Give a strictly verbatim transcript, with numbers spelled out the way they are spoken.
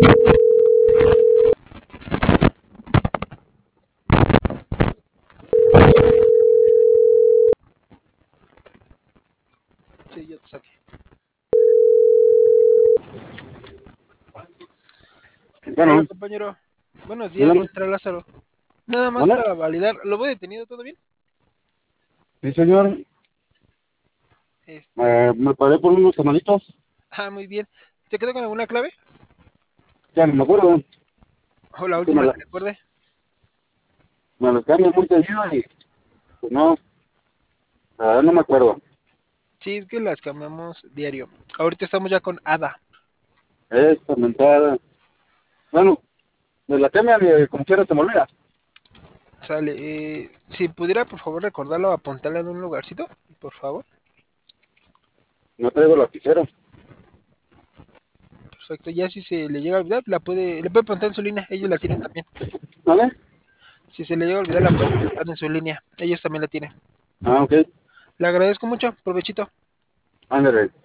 Sí, yo te saqué. Hola, Bueno, compañero. Buenos días, dígame, entra Lázaro. Nada más ¿vale? para validar. ¿Lo voy detenido todo bien? Sí, señor, Este. eh, me paré por unos tamalitos, Ah, muy bien. ¿Se quedó con alguna clave? ya no me acuerdo, O la es que me, última la, que recuerde. me los cambian muy seguido y pues no, la verdad no me acuerdo. Sí, es que las cambiamos diario. Ahorita estamos ya con Ada. Es mentada. Bueno, me la cambian y como quiera se me olvida. Sale. Eh, si pudiera, por favor, recordarlo o apuntarla en un lugarcito. Por favor. No traigo lapicero, Perfecto. Ya si se le llega a olvidar, la puede, le puede apuntar en su línea. Ellos la tienen también. ¿vale? Si se le llega a olvidar, la puede apuntar en su línea. Ellos también la tienen. Ah, ok, Le agradezco mucho. Provechito. ándale.